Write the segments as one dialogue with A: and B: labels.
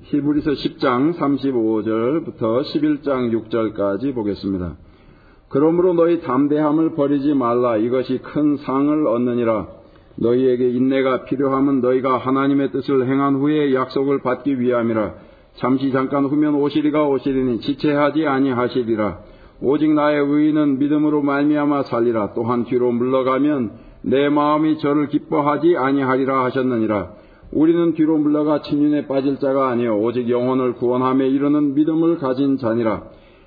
A: 히브리서 10장 35절부터 11장 6절까지 보겠습니다. 그러므로 너희 담대함을 버리지 말라. 이것이 큰 상을 얻느니라. 너희에게 인내가 필요함은 너희가 하나님의 뜻을 행한 후에 약속을 받기 위함이라. 잠시 잠깐 후면 오시리가 오시리니 지체하지 아니하시리라. 오직 나의 의인은 믿음으로 말미암아 살리라. 또한 뒤로 물러가면 내 마음이 저를 기뻐하지 아니하리라 하셨느니라. 우리는 뒤로 물러가 침륜에 빠질 자가 아니요 오직 영혼을 구원함에 이르는 믿음을 가진 자니라.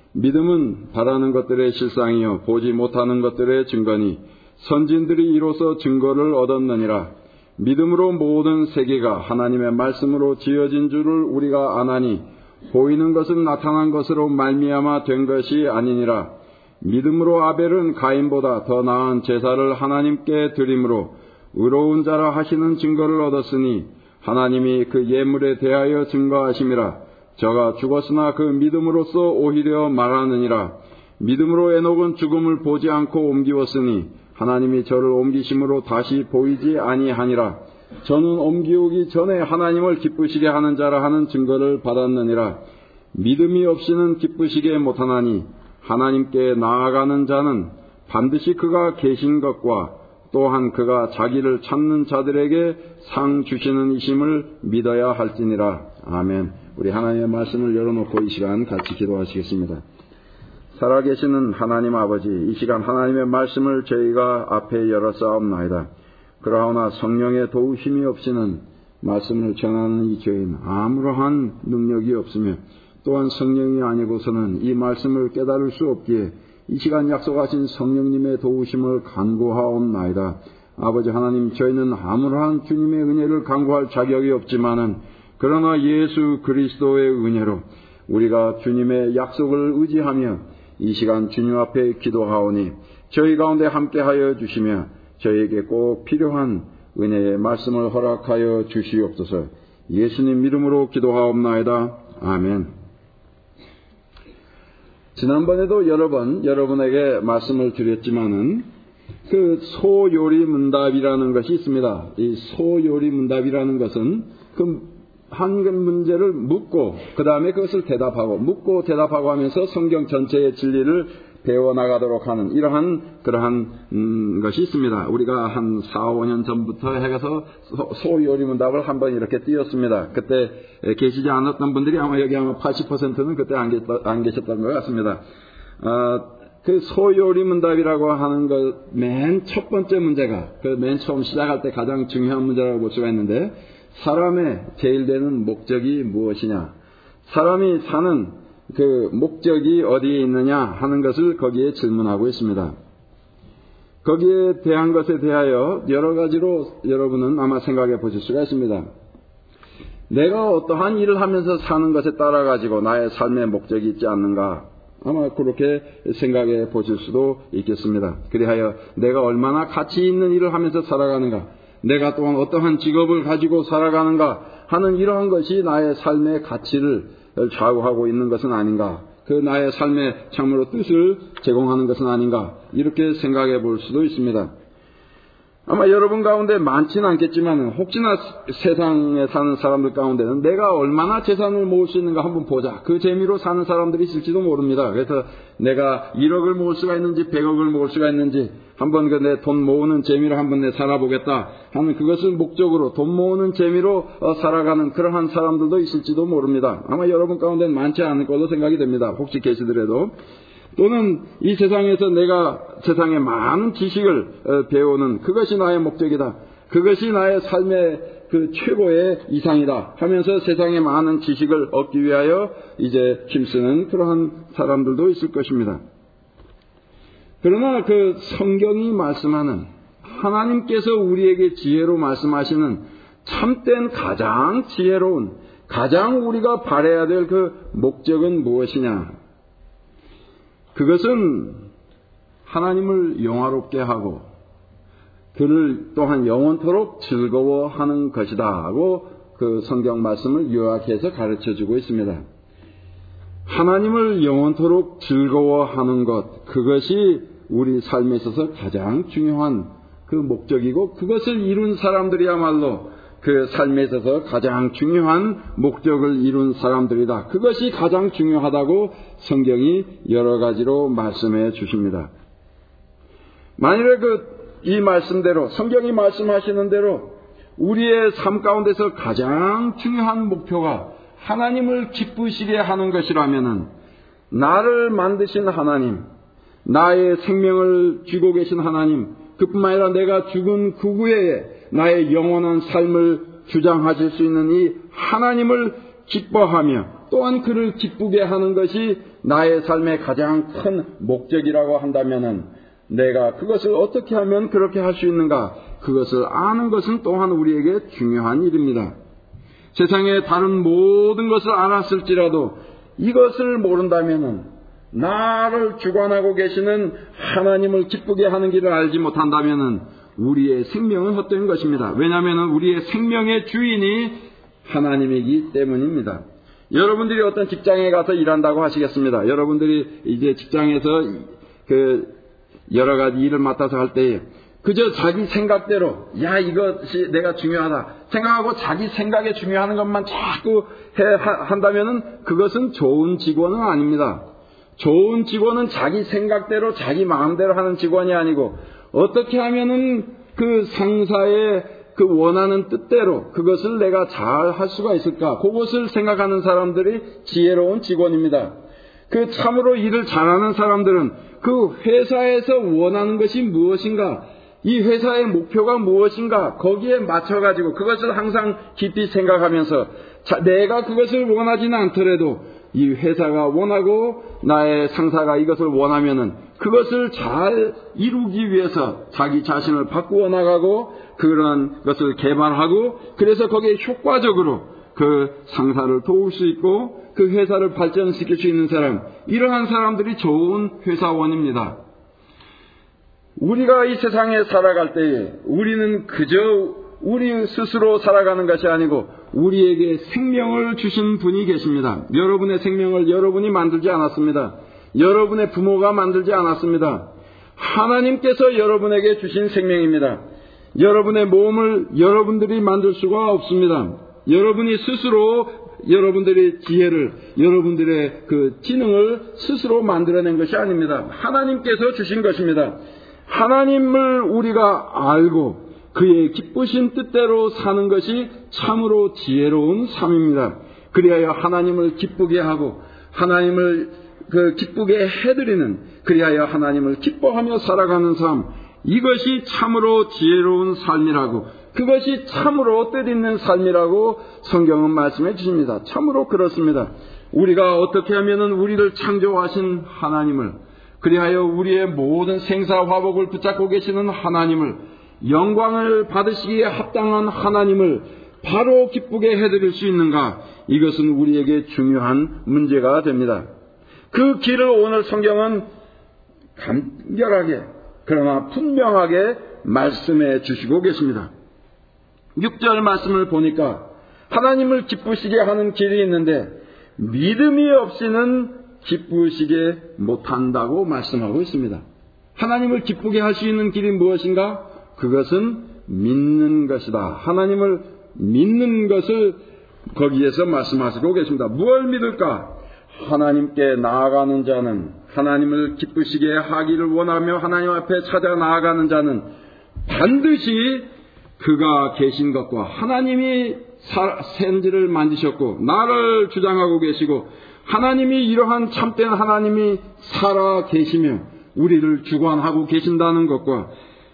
A: 믿음은 바라는 것들의 실상이요 보지 못하는 것들의 증거니 선진들이 이로써 증거를 얻었느니라. 믿음으로 모든 세계가 하나님의 말씀으로 지어진 줄을 우리가 아나니 보이는 것은 나타난 것으로 말미암아 된 것이 아니니라. 믿음으로 아벨은 가인보다 더 나은 제사를 하나님께 드림으로 의로운 자라 하시는 증거를 얻었으니 하나님이 그 예물에 대하여 증거하심이라. 저가 죽었으나 그 믿음으로써 오히려 말하느니라. 믿음으로 에녹은 죽음을 보지 않고 옮기웠으니 하나님이 저를 옮기심으로 다시 보이지 아니하니라. 저는 옮기우기 전에 하나님을 기쁘시게 하는 자라 하는 증거를 받았느니라. 믿음이 없이는 기쁘시게 못하나니 하나님께 나아가는 자는 반드시 그가 계신 것과 또한 그가 자기를 찾는 자들에게 상 주시는 이심을 믿어야 할지니라. 아멘. 우리 하나님의 말씀을 열어놓고 이 시간 같이 기도하시겠습니다. 살아계시는 하나님 아버지, 이 시간 하나님의 말씀을 저희가 앞에 열어싸옵나이다. 그러나 성령의 도우심이 없이는 말씀을 전하는 이 저희는 아무러한 능력이 없으며 또한 성령이 아니고서는 이 말씀을 깨달을 수 없기에 이 시간 약속하신 성령님의 도우심을 간구하옵나이다. 아버지 하나님, 저희는 아무러한 주님의 은혜를 간구할 자격이 없지만은 그러나 예수 그리스도의 은혜로 우리가 주님의 약속을 의지하며 이 시간 주님 앞에 기도하오니 저희 가운데 함께하여 주시며 저희에게 꼭 필요한 은혜의 말씀을 허락하여 주시옵소서. 예수님 이름으로 기도하옵나이다. 아멘. 지난번에도 여러 번 여러분에게 말씀을 드렸지만은 그 소요리문답이라는 것이 있습니다. 이 소요리문답이라는 것은 그 한 문제를 묻고 그 다음에 그것을 대답하고 묻고 대답하고 하면서 성경 전체의 진리를 배워나가도록 하는 그러한 것이 있습니다. 우리가 한 4, 5년 전부터 해가서 소요리문답을 한번 이렇게 띄웠습니다. 그때 계시지 않았던 분들이 아마 여기 아마 80%는 그때 안 계셨던 것 같습니다. 그 소요리문답이라고 하는 것 맨 첫 번째 문제가 그 맨 처음 시작할 때 가장 중요한 문제라고 볼 수가 있는데 사람의 제일 되는 목적이 무엇이냐, 사람이 사는 그 목적이 어디에 있느냐 하는 것을 거기에 질문하고 있습니다. 거기에 대한 것에 대하여 여러 가지로 여러분은 아마 생각해 보실 수가 있습니다. 내가 어떠한 일을 하면서 사는 것에 따라 가지고 나의 삶의 목적이 있지 않는가, 아마 그렇게 생각해 보실 수도 있겠습니다. 그리하여 내가 얼마나 가치 있는 일을 하면서 살아가는가, 내가 또한 어떠한 직업을 가지고 살아가는가 하는 이러한 것이 나의 삶의 가치를 좌우하고 있는 것은 아닌가, 그 나의 삶의 참으로 뜻을 제공하는 것은 아닌가, 이렇게 생각해 볼 수도 있습니다. 아마 여러분 가운데 많지는 않겠지만 혹시나 세상에 사는 사람들 가운데는 내가 얼마나 재산을 모을 수 있는가 한번 보자, 그 재미로 사는 사람들이 있을지도 모릅니다. 그래서 내가 1억을 모을 수가 있는지 100억을 모을 수가 있는지 한번 그 내 돈 모으는 재미로 한번 내 살아보겠다 하는 그것을 목적으로 돈 모으는 재미로 살아가는 그러한 사람들도 있을지도 모릅니다. 아마 여러분 가운데는 많지 않을 걸로 생각이 됩니다. 혹시 계시더라도. 또는 이 세상에서 내가 세상에 많은 지식을 배우는 그것이 나의 목적이다, 그것이 나의 삶의 그 최고의 이상이다 하면서 세상에 많은 지식을 얻기 위하여 이제 힘쓰는 그러한 사람들도 있을 것입니다. 그러나 그 성경이 말씀하는 하나님께서 우리에게 지혜로 말씀하시는 참된 가장 지혜로운, 가장 우리가 바라야 될 그 목적은 무엇이냐, 그것은 하나님을 영화롭게 하고 그를 또한 영원토록 즐거워하는 것이다 하고 그 성경 말씀을 요약해서 가르쳐주고 있습니다. 하나님을 영원토록 즐거워하는 것, 그것이 우리 삶에 있어서 가장 중요한 그 목적이고, 그것을 이룬 사람들이야말로 그 삶에 있어서 가장 중요한 목적을 이룬 사람들이다. 그것이 가장 중요하다고 성경이 여러 가지로 말씀해 주십니다. 만일에 이 말씀대로, 성경이 말씀하시는 대로 우리의 삶 가운데서 가장 중요한 목표가 하나님을 기쁘시게 하는 것이라면은, 나를 만드신 하나님, 나의 생명을 쥐고 계신 하나님, 그뿐만 아니라 내가 죽은 그 후에 나의 영원한 삶을 주장하실 수 있는 이 하나님을 기뻐하며 또한 그를 기쁘게 하는 것이 나의 삶의 가장 큰 목적이라고 한다면은, 내가 그것을 어떻게 하면 그렇게 할 수 있는가, 그것을 아는 것은 또한 우리에게 중요한 일입니다. 세상의 다른 모든 것을 알았을지라도 이것을 모른다면은, 나를 주관하고 계시는 하나님을 기쁘게 하는 길을 알지 못한다면은 우리의 생명은 헛된 것입니다. 왜냐하면 우리의 생명의 주인이 하나님이기 때문입니다. 여러분들이 어떤 직장에 가서 일한다고 하시겠습니다. 여러분들이 이제 직장에서 여러 가지 일을 맡아서 할 때에 그저 자기 생각대로 이것이 내가 중요하다 생각하고 자기 생각에 중요한 것만 자꾸 한다면은 그것은 좋은 직원은 아닙니다. 좋은 직원은 자기 생각대로 자기 마음대로 하는 직원이 아니고, 어떻게 하면은 그 상사의 그 원하는 뜻대로 그것을 내가 잘 할 수가 있을까, 그것을 생각하는 사람들이 지혜로운 직원입니다. 그 참으로 일을 잘하는 사람들은 그 회사에서 원하는 것이 무엇인가, 이 회사의 목표가 무엇인가, 거기에 맞춰가지고 그것을 항상 깊이 생각하면서 내가 그것을 원하지는 않더라도 이 회사가 원하고 나의 상사가 이것을 원하면은 그것을 잘 이루기 위해서 자기 자신을 바꾸어 나가고 그런 것을 개발하고, 그래서 거기에 효과적으로 그 상사를 도울 수 있고 그 회사를 발전시킬 수 있는 사람, 이러한 사람들이 좋은 회사원입니다. 우리가 이 세상에 살아갈 때에 우리는 그저 우리 스스로 살아가는 것이 아니고 우리에게 생명을 주신 분이 계십니다. 여러분의 생명을 여러분이 만들지 않았습니다. 여러분의 부모가 만들지 않았습니다. 하나님께서 여러분에게 주신 생명입니다. 여러분의 몸을 여러분들이 만들 수가 없습니다. 여러분이 스스로 여러분들의 지혜를, 여러분들의 그 지능을 스스로 만들어낸 것이 아닙니다. 하나님께서 주신 것입니다. 하나님을 우리가 알고 그의 기쁘신 뜻대로 사는 것이 참으로 지혜로운 삶입니다. 그리하여 하나님을 기쁘게 하고 하나님을 기쁘게 해드리는, 그리하여 하나님을 기뻐하며 살아가는 삶, 이것이 참으로 지혜로운 삶이라고, 그것이 참으로 뜻있는 삶이라고 성경은 말씀해 주십니다. 참으로 그렇습니다. 우리가 어떻게 하면은 우리를 창조하신 하나님을, 그리하여 우리의 모든 생사화복을 붙잡고 계시는 하나님을, 영광을 받으시기에 합당한 하나님을 바로 기쁘게 해드릴 수 있는가, 이것은 우리에게 중요한 문제가 됩니다. 그 길을 오늘 성경은 간결하게 그러나 분명하게 말씀해 주시고 계십니다. 6절 말씀을 보니까 하나님을 기쁘시게 하는 길이 있는데 믿음이 없이는 기쁘시게 못한다고 말씀하고 있습니다. 하나님을 기쁘게 할 수 있는 길이 무엇인가? 그것은 믿는 것이다. 하나님을 믿는 것을 거기에서 말씀하시고 계십니다. 무엇을 믿을까? 하나님께 나아가는 자는, 하나님을 기쁘시게 하기를 원하며 하나님 앞에 찾아 나아가는 자는 반드시 그가 계신 것과 하나님이 생지를 만드셨고 나를 주장하고 계시고 하나님이 이러한 참된 하나님이 살아 계시며 우리를 주관하고 계신다는 것과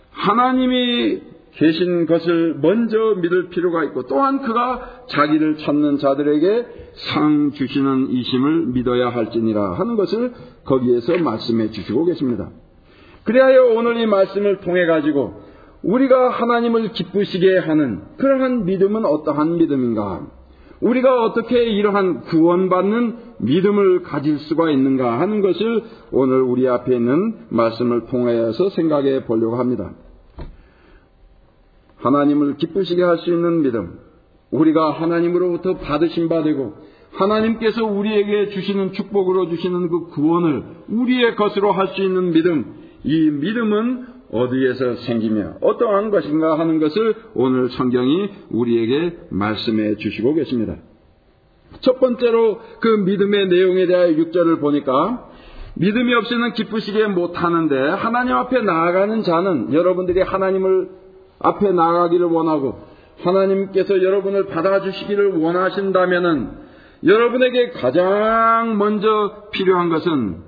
A: 하나님이 계신 것을 먼저 믿을 필요가 있고, 또한 그가 자기를 찾는 자들에게 상 주시는 이심을 믿어야 할지니라 하는 것을 거기에서 말씀해 주시고 계십니다. 그리하여 오늘 이 말씀을 통해 가지고 우리가 하나님을 기쁘시게 하는 그러한 믿음은 어떠한 믿음인가? 우리가 어떻게 이러한 구원받는 믿음을 가질 수가 있는가 하는 것을 오늘 우리 앞에 있는 말씀을 통해서 생각해 보려고 합니다. 하나님을 기쁘시게 할 수 있는 믿음, 우리가 하나님으로부터 받으신 바 되고 하나님께서 우리에게 주시는 축복으로 주시는 그 구원을 우리의 것으로 할 수 있는 믿음, 이 믿음은 어디에서 생기며 어떠한 것인가 하는 것을 오늘 성경이 우리에게 말씀해 주시고 계십니다. 첫 번째로 그 믿음의 내용에 대하여 6절을 보니까 믿음이 없이는 기쁘시게 못하는데 하나님 앞에 나아가는 자는 여러분들이 하나님을 앞에 나아가기를 원하고 하나님께서 여러분을 받아주시기를 원하신다면은 여러분에게 가장 먼저 필요한 것은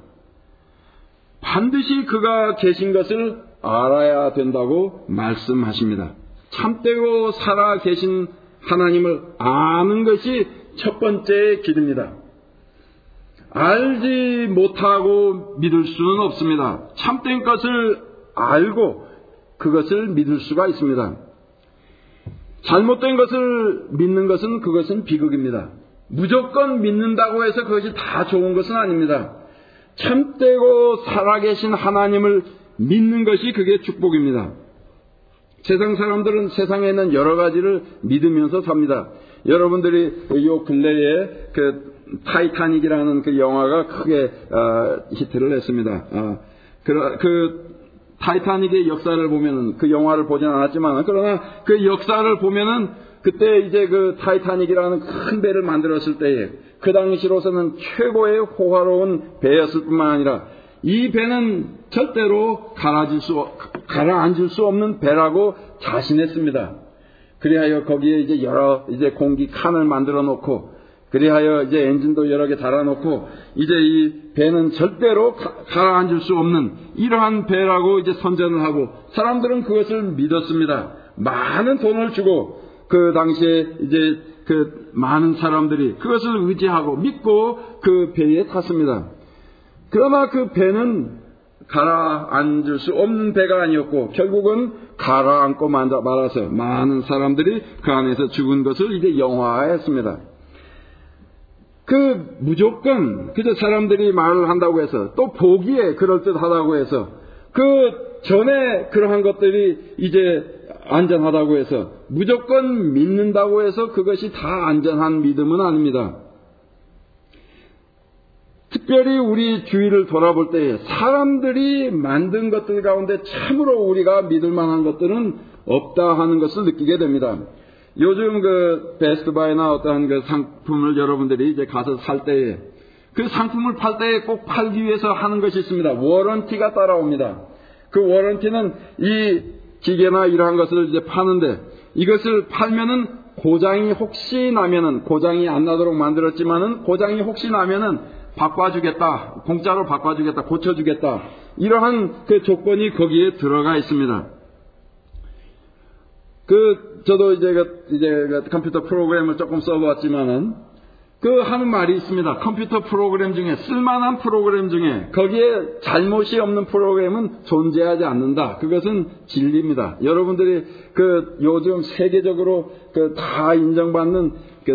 A: 반드시 그가 계신 것을 알아야 된다고 말씀하십니다. 참되고 살아 계신 하나님을 아는 것이 첫 번째 길입니다. 알지 못하고 믿을 수는 없습니다. 참된 것을 알고 그것을 믿을 수가 있습니다. 잘못된 것을 믿는 것은 그것은 비극입니다. 무조건 믿는다고 해서 그것이 다 좋은 것은 아닙니다. 참되고 살아계신 하나님을 믿는 것이 그게 축복입니다. 세상 사람들은 세상에 있는 여러 가지를 믿으면서 삽니다. 여러분들이 요 근래에 그 타이타닉이라는 그 영화가 크게 히트를 했습니다. 그 타이타닉의 역사를 보면은 그 영화를 보지는 않았지만 그러나 그 역사를 보면은 그때 이제 그 타이타닉이라는 큰 배를 만들었을 때에 그 당시로서는 최고의 호화로운 배였을 뿐만 아니라 이 배는 절대로 가라앉을 수 없는 배라고 자신했습니다. 그리하여 거기에 이제 여러 이제 공기 칸을 만들어 놓고 그리하여 이제 엔진도 여러 개 달아놓고 이제 이 배는 절대로 가라앉을 수 없는 이러한 배라고 이제 선전을 하고 사람들은 그것을 믿었습니다. 많은 돈을 주고 그 당시에 이제 그 많은 사람들이 그것을 의지하고 믿고 그 배에 탔습니다. 그러나 그 배는 가라앉을 수 없는 배가 아니었고 결국은 가라앉고 말아서 많은 사람들이 그 안에서 죽은 것을 이제 영화화했습니다. 그 무조건 그저 사람들이 말을 한다고 해서 또 보기에 그럴듯하다고 해서 그 전에 그러한 것들이 이제 안전하다고 해서 무조건 믿는다고 해서 그것이 다 안전한 믿음은 아닙니다. 특별히 우리 주위를 돌아볼 때에 사람들이 만든 것들 가운데 참으로 우리가 믿을 만한 것들은 없다 하는 것을 느끼게 됩니다. 요즘 그 베스트바이나 어떠한 그 상품을 여러분들이 이제 가서 살 때에 그 상품을 팔 때에 꼭 팔기 위해서 하는 것이 있습니다. 워런티가 따라옵니다. 그 워런티는 이 기계나 이러한 것을 이제 파는데 이것을 팔면은 고장이 혹시 나면은 고장이 안 나도록 만들었지만은 고장이 혹시 나면은 바꿔주겠다, 공짜로 바꿔주겠다, 고쳐주겠다 이러한 그 조건이 거기에 들어가 있습니다. 저도 이제 컴퓨터 프로그램을 조금 써봤지만은 하는 말이 있습니다. 컴퓨터 프로그램 중에 쓸만한 프로그램 중에 거기에 잘못이 없는 프로그램은 존재하지 않는다. 그것은 진리입니다. 여러분들이 요즘 세계적으로 다 인정받는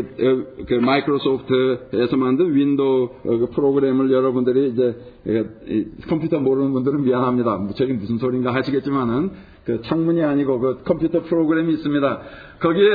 A: 마이크로소프트에서 만든 윈도우 프로그램을 여러분들이 이제 컴퓨터 모르는 분들은 미안합니다. 저게 무슨 소린가 하시겠지만은 창문이 아니고 컴퓨터 프로그램이 있습니다. 거기에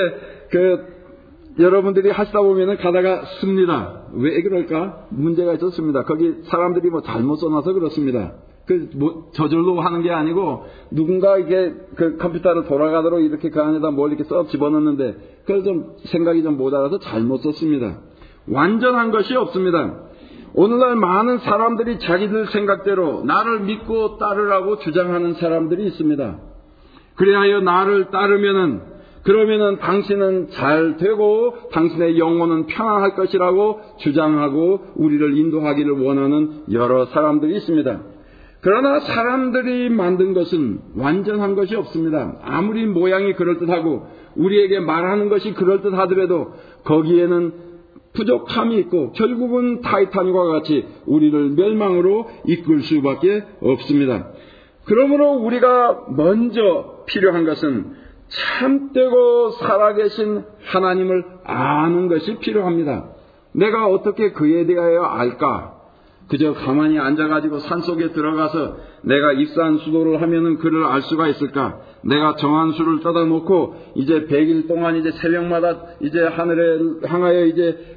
A: 여러분들이 하시다 보면은 가다가 씁니다. 왜 그럴까? 문제가 있었습니다. 거기 사람들이 잘못 써놔서 그렇습니다. 저절로 하는 게 아니고 누군가 이게 컴퓨터를 돌아가도록 이렇게 그 안에다 뭘 이렇게 썩 집어넣는데 그래서 좀 생각이 좀 모자라서 잘못 썼습니다. 완전한 것이 없습니다. 오늘날 많은 사람들이 자기들 생각대로 나를 믿고 따르라고 주장하는 사람들이 있습니다. 그리하여 나를 따르면은 그러면은 당신은 잘 되고 당신의 영혼은 평안할 것이라고 주장하고 우리를 인도하기를 원하는 여러 사람들이 있습니다. 그러나 사람들이 만든 것은 완전한 것이 없습니다. 아무리 모양이 그럴듯하고 우리에게 말하는 것이 그럴듯하더라도 거기에는 부족함이 있고 결국은 타이탄과 같이 우리를 멸망으로 이끌 수밖에 없습니다. 그러므로 우리가 먼저 필요한 것은 참되고 살아계신 하나님을 아는 것이 필요합니다. 내가 어떻게 그에 대하여 알까? 그저 가만히 앉아가지고 산속에 들어가서 내가 입산수도를 하면은 그를 알 수가 있을까? 내가 정한 수를 떠다 놓고 이제 100일 동안 이제 새벽마다 이제 하늘에 향하여 이제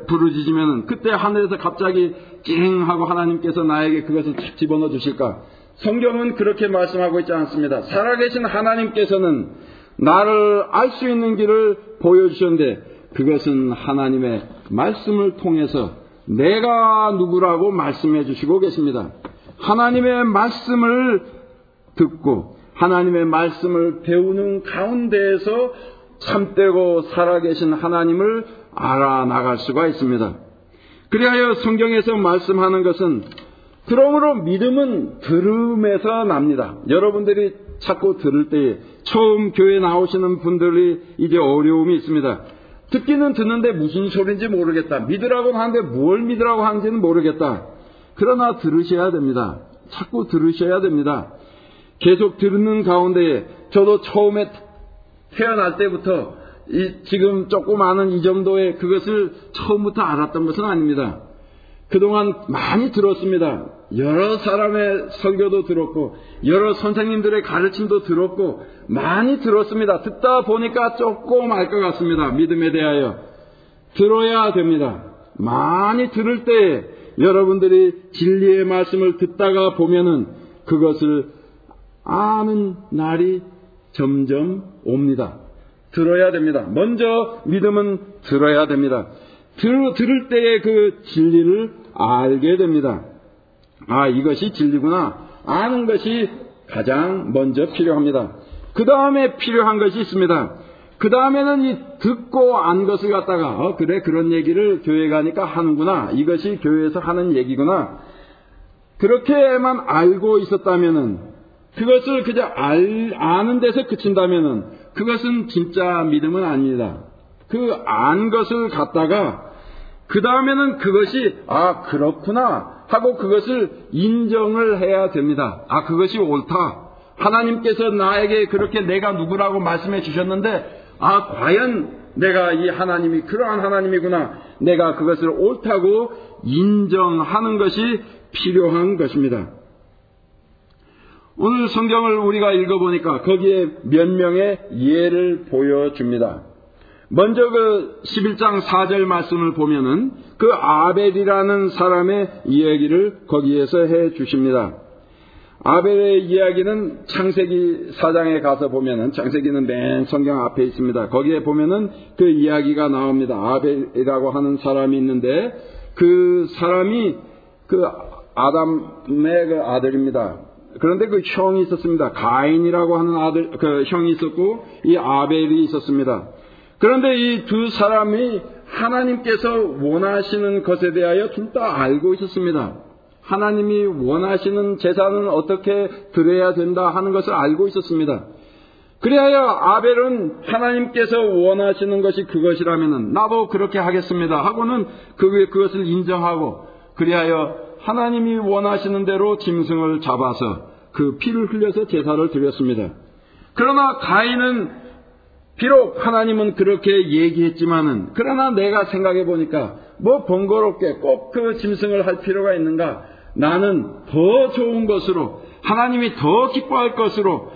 A: 부르짖으면은 그때 하늘에서 갑자기 찡 하고 하나님께서 나에게 그것을 집어넣어 주실까? 성경은 그렇게 말씀하고 있지 않습니다. 살아계신 하나님께서는 나를 알 수 있는 길을 보여주셨는데 그것은 하나님의 말씀을 통해서 내가 누구라고 말씀해 주시고 계십니다. 하나님의 말씀을 듣고 하나님의 말씀을 배우는 가운데에서 참되고 살아계신 하나님을 알아나갈 수가 있습니다. 그리하여 성경에서 말씀하는 것은 그러므로 믿음은 들음에서 납니다. 여러분들이 자꾸 들을 때에 처음 교회 나오시는 분들이 이제 어려움이 있습니다. 듣기는 듣는데 무슨 소리인지 모르겠다. 믿으라고 하는데 뭘 믿으라고 하는지는 모르겠다. 그러나 들으셔야 됩니다. 자꾸 들으셔야 됩니다. 계속 듣는 가운데에 저도 처음에 태어날 때부터 지금 조금 아는 이 정도의 그것을 처음부터 알았던 것은 아닙니다. 그동안 많이 들었습니다. 여러 사람의 설교도 들었고 여러 선생님들의 가르침도 들었고 많이 들었습니다. 듣다 보니까 조금 알 것 같습니다. 믿음에 대하여 들어야 됩니다. 많이 들을 때 여러분들이 진리의 말씀을 듣다가 보면은 그것을 아는 날이 점점 옵니다. 들어야 됩니다. 먼저 믿음은 들어야 됩니다. 들을 때에 그 진리를 알게 됩니다. 아, 이것이 진리구나. 아는 것이 가장 먼저 필요합니다. 그 다음에 필요한 것이 있습니다. 그 다음에는 이 듣고 안 것을 갖다가 그래 그런 얘기를 교회 가니까 하는구나. 이것이 교회에서 하는 얘기구나. 그렇게만 알고 있었다면은 그것을 그저 아는 데서 그친다면은 그것은 진짜 믿음은 아닙니다. 그 안 것을 갖다가 그 다음에는 그것이 그렇구나 하고 그것을 인정을 해야 됩니다. 그것이 옳다. 하나님께서 나에게 그렇게 내가 누구라고 말씀해 주셨는데 과연 내가 이 하나님이 그러한 하나님이구나. 내가 그것을 옳다고 인정하는 것이 필요한 것입니다. 오늘 성경을 우리가 읽어보니까 거기에 몇 명의 예를 보여줍니다. 먼저 그 11장 4절 말씀을 보면은 그 아벨이라는 사람의 이야기를 거기에서 해 주십니다. 아벨의 이야기는 창세기 4장에 가서 보면은 창세기는 맨 성경 앞에 있습니다. 거기에 보면은 그 이야기가 나옵니다. 아벨이라고 하는 사람이 있는데 그 사람이 그 아담의 그 아들입니다. 그런데 그 형이 있었습니다. 가인이라고 하는 그 형이 있었고 이 아벨이 있었습니다. 그런데 이 두 사람이 하나님께서 원하시는 것에 대하여 둘 다 알고 있었습니다. 하나님이 원하시는 제사는 어떻게 드려야 된다 하는 것을 알고 있었습니다. 그리하여 아벨은 하나님께서 원하시는 것이 그것이라면은 나도 그렇게 하겠습니다 하고는 그것을 인정하고 그리하여 하나님이 원하시는 대로 짐승을 잡아서 그 피를 흘려서 제사를 드렸습니다. 그러나 가인은 비록 하나님은 그렇게 얘기했지만은 그러나 내가 생각해 보니까 뭐 번거롭게 꼭 그 짐승을 할 필요가 있는가? 나는 더 좋은 것으로 하나님이 더 기뻐할 것으로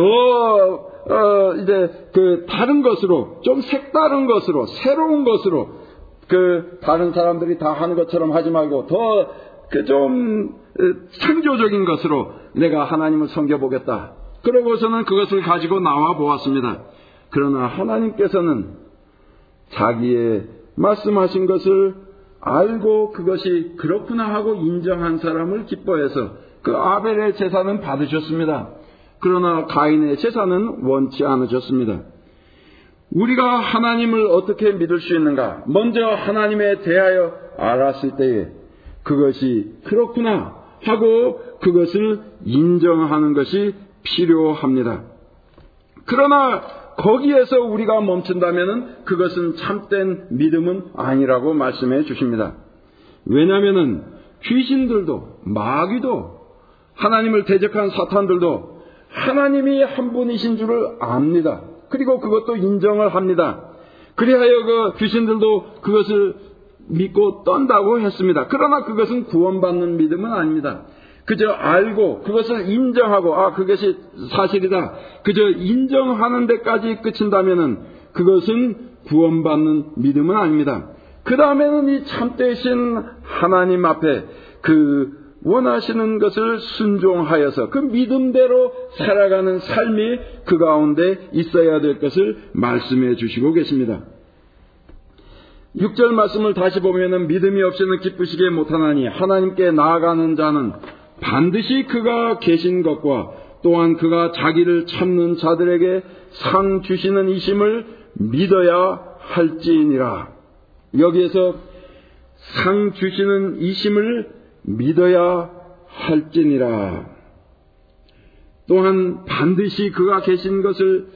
A: 더 이제 그 다른 것으로 좀 색다른 것으로 새로운 것으로 그 다른 사람들이 다 하는 것처럼 하지 말고 더 그 좀 창조적인 것으로 내가 하나님을 섬겨보겠다. 그러고서는 그것을 가지고 나와 보았습니다. 그러나 하나님께서는 자기의 말씀하신 것을 알고 그것이 그렇구나 하고 인정한 사람을 기뻐해서 그 아벨의 제사는 받으셨습니다. 그러나 가인의 제사는 원치 않으셨습니다. 우리가 하나님을 어떻게 믿을 수 있는가? 먼저 하나님에 대하여 알았을 때에 그것이 그렇구나 하고 그것을 인정하는 것이 필요합니다. 그러나 거기에서 우리가 멈춘다면 그것은 참된 믿음은 아니라고 말씀해 주십니다. 왜냐하면 귀신들도 마귀도 하나님을 대적한 사탄들도 하나님이 한 분이신 줄을 압니다. 그리고 그것도 인정을 합니다. 그리하여 그 귀신들도 그것을 믿고 떤다고 했습니다. 그러나 그것은 구원받는 믿음은 아닙니다. 그저 알고 그것을 인정하고 그것이 사실이다. 그저 인정하는 데까지 그친다면은 그것은 구원받는 믿음은 아닙니다. 그 다음에는 이 참되신 하나님 앞에 그 원하시는 것을 순종하여서 그 믿음대로 살아가는 삶이 그 가운데 있어야 될 것을 말씀해 주시고 계십니다. 6절 말씀을 다시 보면은 믿음이 없이는 기쁘시게 못하나니 하나님께 나아가는 자는 반드시 그가 계신 것과 또한 그가 자기를 찾는 자들에게 상 주시는 이심을 믿어야 할지니라. 여기에서 상 주시는 이심을 믿어야 할지니라. 또한 반드시 그가 계신 것을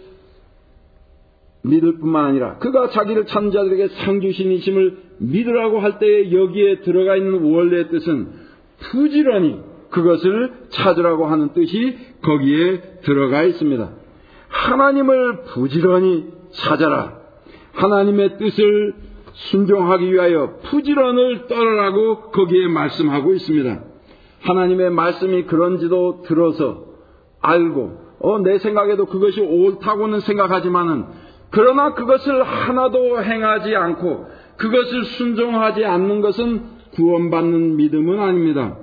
A: 믿을 뿐만 아니라 그가 자기를 찾는 자들에게 상 주신 이심을 믿으라고 할 때에 여기에 들어가 있는 원래의 뜻은 부지런히 그것을 찾으라고 하는 뜻이 거기에 들어가 있습니다. 하나님을 부지런히 찾아라. 하나님의 뜻을 순종하기 위하여 부지런을 떨으라고 거기에 말씀하고 있습니다. 하나님의 말씀이 그런지도 들어서 알고 내 생각에도 그것이 옳다고는 생각하지만은 그러나 그것을 하나도 행하지 않고 그것을 순종하지 않는 것은 구원받는 믿음은 아닙니다.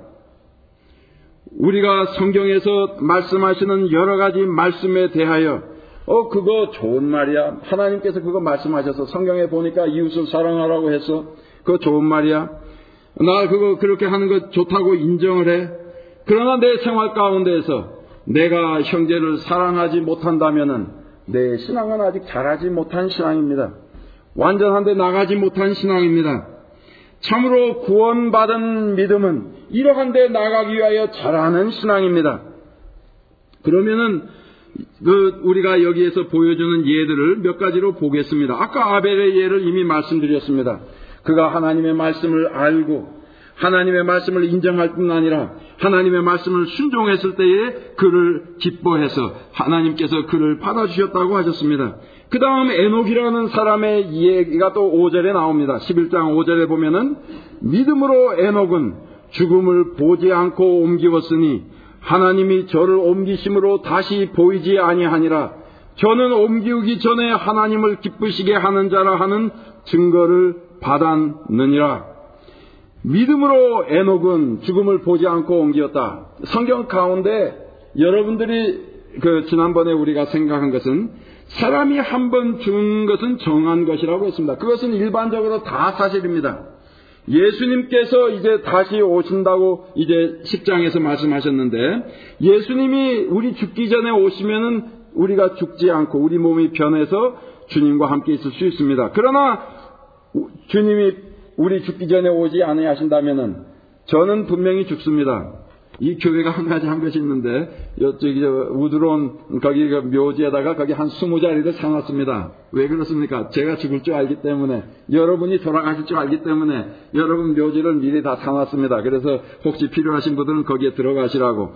A: 우리가 성경에서 말씀하시는 여러 가지 말씀에 대하여 그거 좋은 말이야. 하나님께서 그거 말씀하셔서 성경에 보니까 이웃을 사랑하라고 해서 그거 좋은 말이야. 나 그거 그렇게 하는 거 좋다고 인정을 해. 그러나 내 생활 가운데에서 내가 형제를 사랑하지 못한다면은 내 신앙은 아직 자라지 못한 신앙입니다. 완전한 데 나가지 못한 신앙입니다. 참으로 구원받은 믿음은 이러한 데 나가기 위하여 자라는 신앙입니다. 그러면은 우리가 여기에서 보여주는 예들을 몇 가지로 보겠습니다. 아까 아벨의 예를 이미 말씀드렸습니다. 그가 하나님의 말씀을 알고 하나님의 말씀을 인정할 뿐 아니라 하나님의 말씀을 순종했을 때에 그를 기뻐해서 하나님께서 그를 받아주셨다고 하셨습니다. 그 다음 에녹이라는 사람의 얘기가 또 5절에 나옵니다. 11장 5절에 보면은 믿음으로 에녹은 죽음을 보지 않고 옮기었으니 하나님이 저를 옮기심으로 다시 보이지 아니하니라. 저는 옮기기 전에 하나님을 기쁘시게 하는 자라 하는 증거를 받았느니라. 믿음으로 에녹은 죽음을 보지 않고 옮겼다. 성경 가운데 여러분들이 지난번에 우리가 생각한 것은 사람이 한 번 죽는 것은 정한 것이라고 했습니다. 그것은 일반적으로 다 사실입니다. 예수님께서 이제 다시 오신다고 이제 10장에서 말씀하셨는데 예수님이 우리 죽기 전에 오시면은 우리가 죽지 않고 우리 몸이 변해서 주님과 함께 있을 수 있습니다. 그러나 주님이 우리 죽기 전에 오지 아니하신다면은 저는 분명히 죽습니다. 이 교회가 한 가지 한 것이 있는데 저기 우드론 거기 묘지에다가 거기 한 20자리를 사놨습니다. 왜 그렇습니까? 제가 죽을 줄 알기 때문에 여러분이 돌아가실 줄 알기 때문에 여러분 묘지를 미리 다 사놨습니다. 그래서 혹시 필요하신 분들은 거기에 들어가시라고.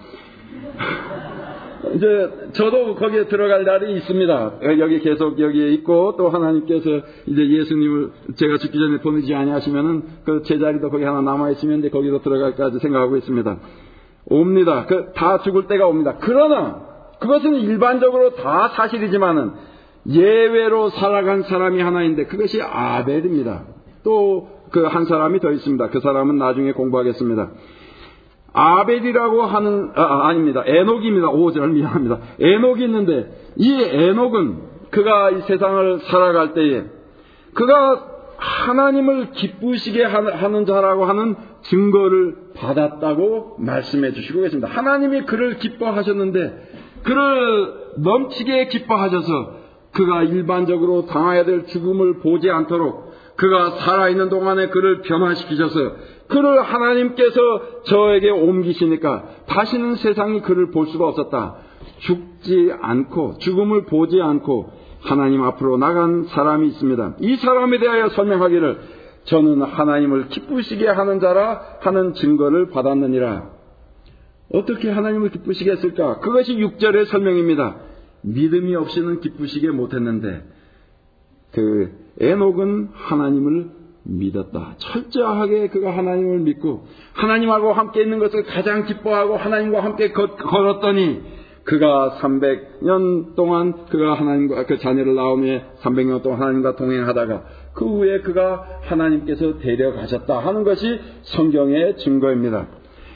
A: 이제 저도 거기에 들어갈 날이 있습니다. 여기 계속 여기에 있고 또 하나님께서 이제 예수님을 제가 죽기 전에 보내지 아니하시면은 그 제자리도 거기 하나 남아 있으면 이제 거기로 들어갈까지 생각하고 있습니다. 옵니다. 다 죽을 때가 옵니다. 그러나 그것은 일반적으로 다 사실이지만은 예외로 살아간 사람이 하나 있는데 그것이 아벨입니다. 또 그 한 사람이 더 있습니다. 그 사람은 나중에 공부하겠습니다. 아벨이라고 하는 아닙니다. 에녹입니다. 5절 미안합니다. 에녹이 있는데 이 에녹은 그가 이 세상을 살아갈 때에 그가 하나님을 기쁘시게 하는 자라고 하는 증거를 받았다고 말씀해 주시고 계십니다. 하나님이 그를 기뻐하셨는데 그를 넘치게 기뻐하셔서 그가 일반적으로 당해야 될 죽음을 보지 않도록 그가 살아있는 동안에 그를 변화시키셔서 그를 하나님께서 저에게 옮기시니까 다시는 세상이 그를 볼 수가 없었다. 죽지 않고 죽음을 보지 않고 하나님 앞으로 나간 사람이 있습니다. 이 사람에 대하여 설명하기를 저는 하나님을 기쁘시게 하는 자라 하는 증거를 받았느니라. 어떻게 하나님을 기쁘시게 했을까? 그것이 6절의 설명입니다. 믿음이 없이는 기쁘시게 못했는데 그 에녹은 하나님을 믿었다. 철저하게 그가 하나님을 믿고 하나님하고 함께 있는 것을 가장 기뻐하고 하나님과 함께 걸었더니 그가 300년 동안 그가 하나님과 그 자녀를 낳으며 300년 동안 하나님과 동행하다가 그 후에 그가 하나님께서 데려가셨다 하는 것이 성경의 증거입니다.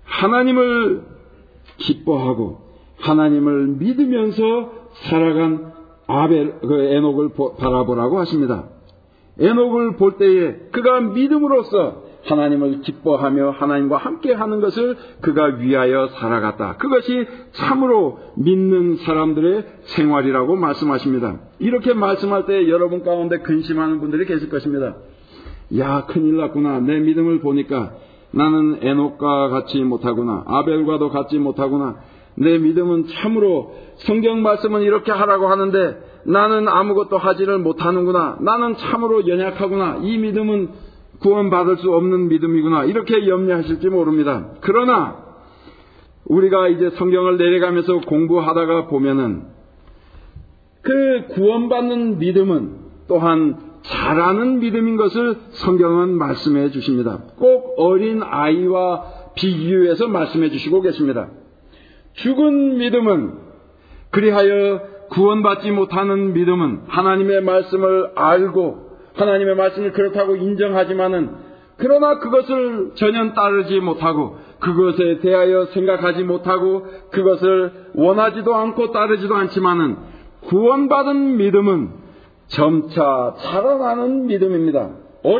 A: 하나님을 기뻐하고 하나님을 믿으면서 살아간 에녹을 바라보라고 하십니다. 에녹을 볼 때에 그가 믿음으로써 하나님을 기뻐하며 하나님과 함께 하는 것을 그가 위하여 살아갔다. 그것이 참으로 믿는 사람들의 생활이라고 말씀하십니다. 이렇게 말씀할 때 여러분 가운데 근심하는 분들이 계실 것입니다. 야, 큰일 났구나. 내 믿음을 보니까 나는 에녹과 같이 못하구나. 아벨과도 같지 못하구나. 내 믿음은 참으로 성경 말씀은 이렇게 하라고 하는데 나는 아무것도 하지를 못하는구나. 나는 참으로 연약하구나. 이 믿음은 구원받을 수 없는 믿음이구나. 이렇게 염려하실지 모릅니다. 그러나 우리가 이제 성경을 내려가면서 공부하다가 보면은 그 구원받는 믿음은 또한 자라는 믿음인 것을 성경은 말씀해 주십니다. 꼭 어린 아이와 비교해서 말씀해 주시고 계십니다. 죽은 믿음은, 그리하여 구원받지 못하는 믿음은 하나님의 말씀을 알고 하나님의 말씀을 그렇다고 인정하지만은 그러나 그것을 전혀 따르지 못하고 그것에 대하여 생각하지 못하고 그것을 원하지도 않고 따르지도 않지만은 구원받은 믿음은 점차 자라나는 믿음입니다.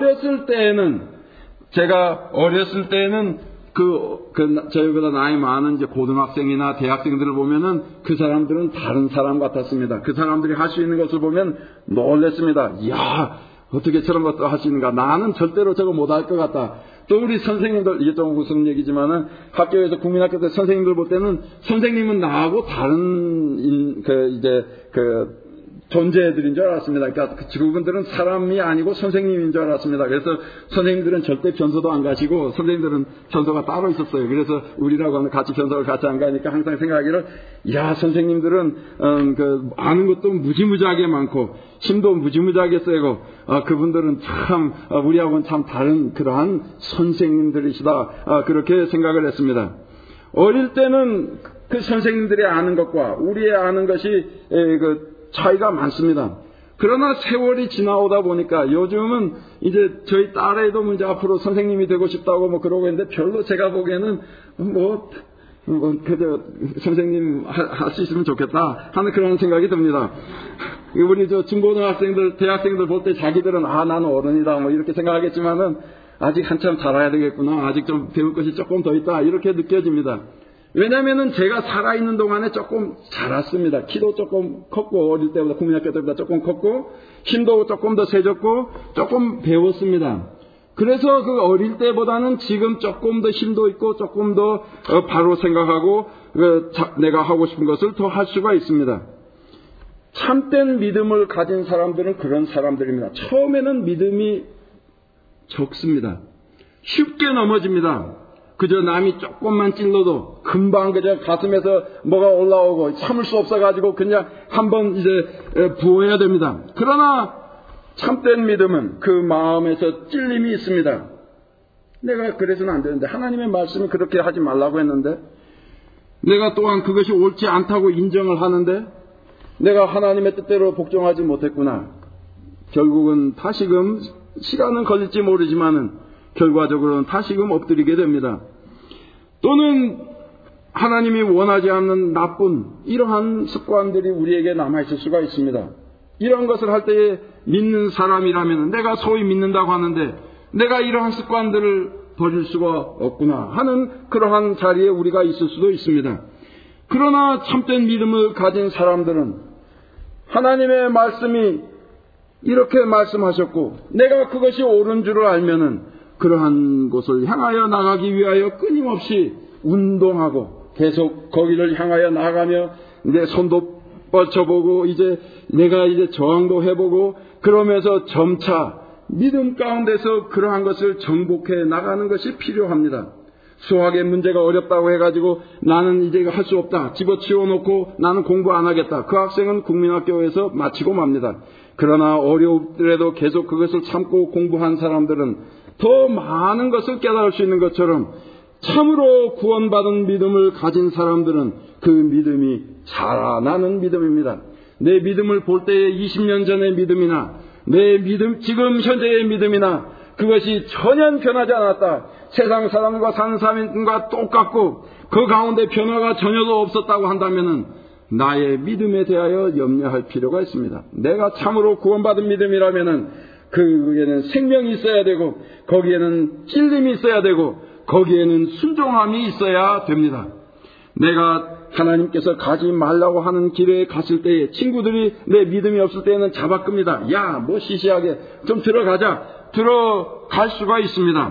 A: 제가 어렸을 때에는 저희보다 나이 많은 이제 고등학생이나 대학생들을 보면은 그 사람들은 다른 사람 같았습니다. 그 사람들이 할 수 있는 것을 보면 놀랬습니다. 이야, 어떻게 저런 것도 할 수 있는가? 나는 절대로 저거 못할 것 같다. 또 우리 선생님들, 이게 좀 무슨 얘기지만은 학교에서 국민학교 때 선생님들 볼 때는 선생님은 나하고 다른 존재들인 줄 알았습니다. 그러니까 그분들은 사람이 아니고 선생님인 줄 알았습니다. 그래서 선생님들은 절대 변소도 안 가시고 선생님들은 변소가 따로 있었어요. 그래서 우리라고 같이 변소를 같이 안 가니까 항상 생각하기를, 야, 선생님들은 아는 것도 무지무지하게 많고 힘도 무지무지하게 세고 그분들은 참 우리하고는 참 다른 그러한 선생님들이시다. 그렇게 생각을 했습니다. 어릴 때는 그 선생님들이 아는 것과 우리의 아는 것이 차이가 많습니다. 그러나 세월이 지나오다 보니까 요즘은 이제 저희 딸애도 이제 앞으로 선생님이 되고 싶다고 그러고 있는데 별로 제가 보기에는 그저 선생님 할 수 있으면 좋겠다 하는 그런 생각이 듭니다. 우리 중고등학생들, 대학생들 볼 때 자기들은 나는 어른이다 이렇게 생각하겠지만은 아직 한참 자라야 되겠구나. 아직 좀 배울 것이 조금 더 있다. 이렇게 느껴집니다. 왜냐면은 제가 살아있는 동안에 조금 자랐습니다. 키도 조금 컸고, 어릴 때보다, 국민학교 때보다 조금 컸고, 힘도 조금 더 세졌고, 조금 배웠습니다. 그래서 그 어릴 때보다는 지금 조금 더 힘도 있고, 조금 더 바로 생각하고, 내가 하고 싶은 것을 더 할 수가 있습니다. 참된 믿음을 가진 사람들은 그런 사람들입니다. 처음에는 믿음이 적습니다. 쉽게 넘어집니다. 그저 남이 조금만 찔러도 금방 그저 가슴에서 뭐가 올라오고 참을 수 없어가지고 그냥 한번 이제 부어야 됩니다. 그러나 참된 믿음은 그 마음에서 찔림이 있습니다. 내가 그래서는 안 되는데, 하나님의 말씀이 그렇게 하지 말라고 했는데, 내가 또한 그것이 옳지 않다고 인정을 하는데 내가 하나님의 뜻대로 복종하지 못했구나. 결국은 다시금 시간은 걸릴지 모르지만은 결과적으로는 다시금 엎드리게 됩니다. 또는 하나님이 원하지 않는 나쁜 이러한 습관들이 우리에게 남아있을 수가 있습니다. 이런 것을 할 때에 믿는 사람이라면, 내가 소위 믿는다고 하는데 내가 이러한 습관들을 버릴 수가 없구나 하는 그러한 자리에 우리가 있을 수도 있습니다. 그러나 참된 믿음을 가진 사람들은 하나님의 말씀이 이렇게 말씀하셨고 내가 그것이 옳은 줄을 알면은 그러한 곳을 향하여 나가기 위하여 끊임없이 운동하고 계속 거기를 향하여 나가며 내 손도 뻗쳐보고 내가 저항도 해보고 그러면서 점차 믿음 가운데서 그러한 것을 정복해 나가는 것이 필요합니다. 수학의 문제가 어렵다고 해가지고 나는 이제 할 수 없다 집어치워 놓고 나는 공부 안 하겠다. 그 학생은 국민학교에서 마치고 맙니다. 그러나 어려우더라도 계속 그것을 참고 공부한 사람들은 더 많은 것을 깨달을 수 있는 것처럼 참으로 구원받은 믿음을 가진 사람들은 그 믿음이 자라나는 믿음입니다. 내 믿음을 볼 때의 20년 전의 믿음이나 내 믿음, 지금 현재의 믿음이나 그것이 전혀 변하지 않았다. 세상 사람과 사는 사람과 똑같고 그 가운데 변화가 전혀도 없었다고 한다면은 나의 믿음에 대하여 염려할 필요가 있습니다. 내가 참으로 구원받은 믿음이라면은 그에는 생명이 있어야 되고 거기에는 찔림이 있어야 되고 거기에는 순종함이 있어야 됩니다. 내가 하나님께서 가지 말라고 하는 길에 갔을 때에 친구들이 내 믿음이 없을 때에는 잡아끕니다. 야, 뭐 시시하게 좀 들어갈 수가 있습니다.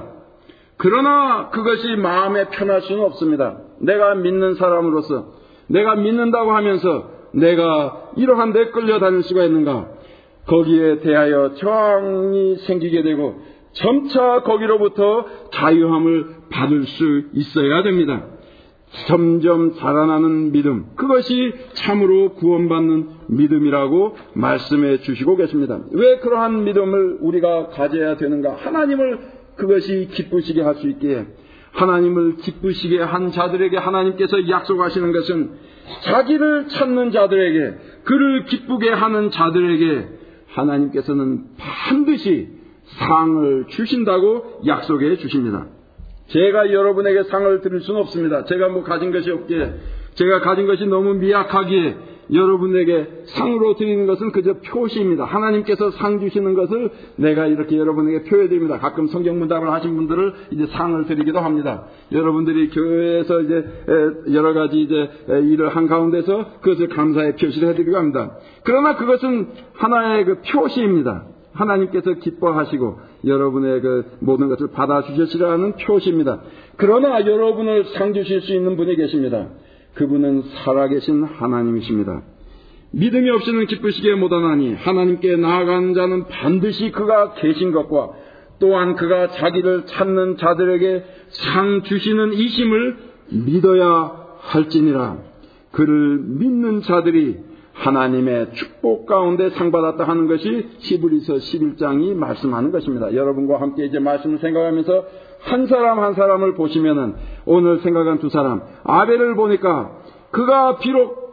A: 그러나 그것이 마음에 편할 수는 없습니다. 내가 믿는 사람으로서 내가 믿는다고 하면서 내가 이러한 데 끌려다닐 수가 있는가? 거기에 대하여 저항이 생기게 되고 점차 거기로부터 자유함을 받을 수 있어야 됩니다. 점점 자라나는 믿음, 그것이 참으로 구원받는 믿음이라고 말씀해 주시고 계십니다. 왜 그러한 믿음을 우리가 가져야 되는가? 하나님을 그것이 기쁘시게 할 수 있기에, 하나님을 기쁘시게 한 자들에게 하나님께서 약속하시는 것은 자기를 찾는 자들에게, 그를 기쁘게 하는 자들에게 하나님께서는 반드시 상을 주신다고 약속해 주십니다. 제가 여러분에게 상을 드릴 수는 없습니다. 제가 뭐 가진 것이 없기에, 제가 가진 것이 너무 미약하기에 여러분에게 상으로 드리는 것은 그저 표시입니다. 하나님께서 상 주시는 것을 내가 이렇게 여러분에게 표해 드립니다. 가끔 성경 문답을 하신 분들을 이제 상을 드리기도 합니다. 여러분들이 교회에서 이제 여러 가지 이제 일을 한 가운데서 그것을 감사의 표시를 해드리고 합니다. 그러나 그것은 하나의 그 표시입니다. 하나님께서 기뻐하시고 여러분의 그 모든 것을 받아주셨으라는 표시입니다. 그러나 여러분을 상 주실 수 있는 분이 계십니다. 그분은 살아계신 하나님이십니다. 믿음이 없이는 기쁘시게 못하나니 하나님께 나아가는 자는 반드시 그가 계신 것과 또한 그가 자기를 찾는 자들에게 상 주시는 이심을 믿어야 할지니라. 그를 믿는 자들이 하나님의 축복 가운데 상 받았다 하는 것이 히브리서 11장이 말씀하는 것입니다. 여러분과 함께 이제 말씀을 생각하면서 한 사람 한 사람을 보시면은 오늘 생각한 두 사람, 아벨을 보니까 그가 비록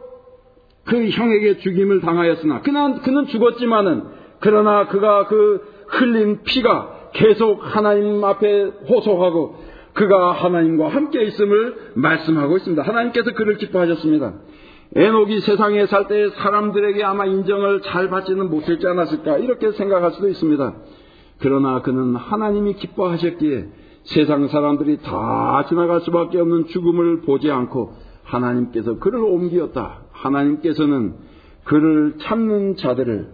A: 그 형에게 죽임을 당하였으나 그는 죽었지만은 그러나 그가 그 흘린 피가 계속 하나님 앞에 호소하고 그가 하나님과 함께 있음을 말씀하고 있습니다. 하나님께서 그를 기뻐하셨습니다. 에녹이 세상에 살 때 사람들에게 아마 인정을 잘 받지는 못했지 않았을까 이렇게 생각할 수도 있습니다. 그러나 그는 하나님이 기뻐하셨기에 세상 사람들이 다 지나갈 수밖에 없는 죽음을 보지 않고 하나님께서 그를 옮기었다. 하나님께서는 그를 찾는 자들을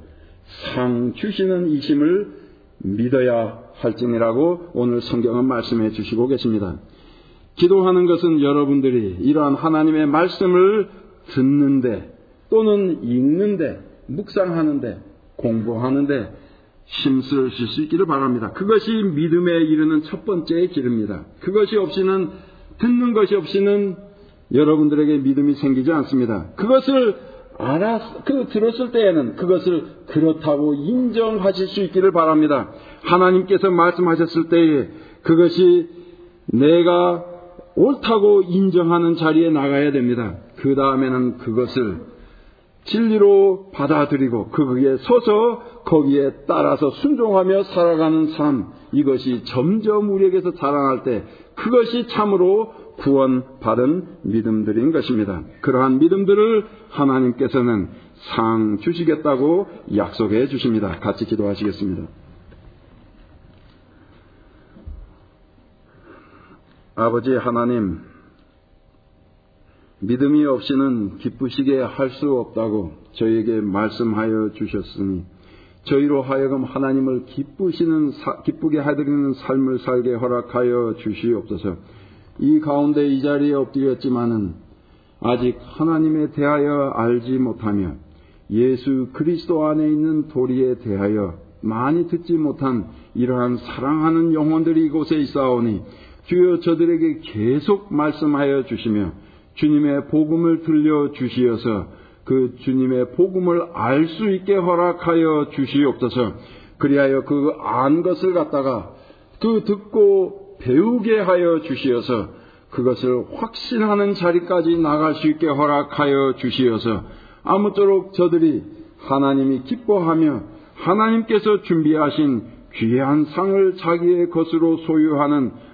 A: 상 주시는 이심을 믿어야 할지니라고 오늘 성경은 말씀해 주시고 계십니다. 기도하는 것은 여러분들이 이러한 하나님의 말씀을 듣는데 또는 읽는데 묵상하는데 공부하는데 힘쓸 수 있기를 바랍니다. 그것이 믿음에 이르는 첫 번째의 길입니다. 그것이 없이는, 듣는 것이 없이는 여러분들에게 믿음이 생기지 않습니다. 그것을 들었을 때에는 그것을 그렇다고 인정하실 수 있기를 바랍니다. 하나님께서 말씀하셨을 때에 그것이 내가 옳다고 인정하는 자리에 나가야 됩니다. 그 다음에는 그것을 진리로 받아들이고 거기에 서서 거기에 따라서 순종하며 살아가는 삶, 이것이 점점 우리에게서 자라날 때 그것이 참으로 구원받은 믿음들인 것입니다. 그러한 믿음들을 하나님께서는 상 주시겠다고 약속해 주십니다. 같이 기도하시겠습니다. 아버지 하나님, 믿음이 없이는 기쁘시게 할 수 없다고 저희에게 말씀하여 주셨으니 저희로 하여금 하나님을 기쁘게 해드리는 삶을 살게 허락하여 주시옵소서. 이 가운데 이 자리에 엎드렸지만은 아직 하나님에 대하여 알지 못하며 예수 그리스도 안에 있는 도리에 대하여 많이 듣지 못한 이러한 사랑하는 영혼들이 이곳에 있사오니 주여 저들에게 계속 말씀하여 주시며 주님의 복음을 들려주시어서 그 주님의 복음을 알 수 있게 허락하여 주시옵소서. 그리하여 그 안 것을 갖다가 그 듣고 배우게 하여 주시어서 그것을 확신하는 자리까지 나갈 수 있게 허락하여 주시어서 아무쪼록 저들이 하나님이 기뻐하며 하나님께서 준비하신 귀한 상을 자기의 것으로 소유하는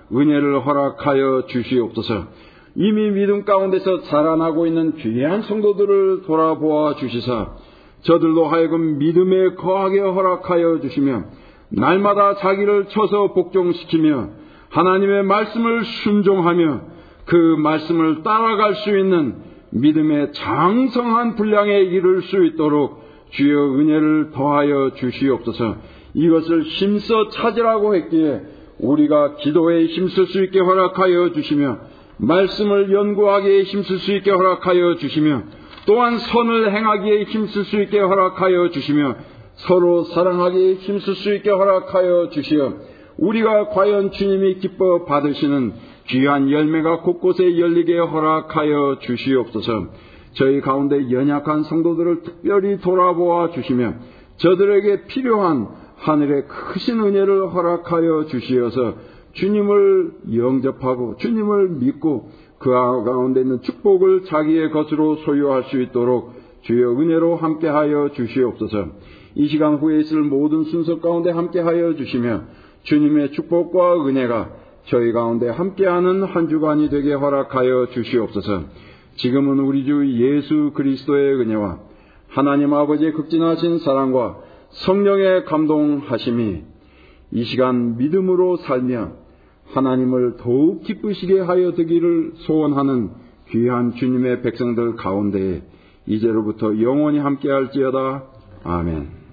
A: 은혜를 허락하여 주시옵소서. 이미 믿음 가운데서 자라나고 있는 귀한 성도들을 돌아보아 주시사 저들로 하여금 믿음에 거하게 허락하여 주시며 날마다 자기를 쳐서 복종시키며 하나님의 말씀을 순종하며 그 말씀을 따라갈 수 있는 믿음의 장성한 분량에 이를 수 있도록 주여 은혜를 더하여 주시옵소서. 이것을 힘써 찾으라고 했기에 우리가 기도에 힘쓸 수 있게 허락하여 주시며 말씀을 연구하기에 힘쓸 수 있게 허락하여 주시며 또한 선을 행하기에 힘쓸 수 있게 허락하여 주시며 서로 사랑하기에 힘쓸 수 있게 허락하여 주시어 우리가 과연 주님이 기뻐 받으시는 귀한 열매가 곳곳에 열리게 허락하여 주시옵소서. 저희 가운데 연약한 성도들을 특별히 돌아보아 주시며 저들에게 필요한 하늘의 크신 은혜를 허락하여 주시어서 주님을 영접하고 주님을 믿고 그 가운데 있는 축복을 자기의 것으로 소유할 수 있도록 주여 은혜로 함께하여 주시옵소서. 이 시간 후에 있을 모든 순서 가운데 함께하여 주시며 주님의 축복과 은혜가 저희 가운데 함께하는 한 주간이 되게 허락하여 주시옵소서. 지금은 우리 주 예수 그리스도의 은혜와 하나님 아버지의 극진하신 사랑과 성령의 감동하심이 이 시간 믿음으로 살며 하나님을 더욱 기쁘시게 하여 되기를 소원하는 귀한 주님의 백성들 가운데에 이제로부터 영원히 함께할지어다. 아멘.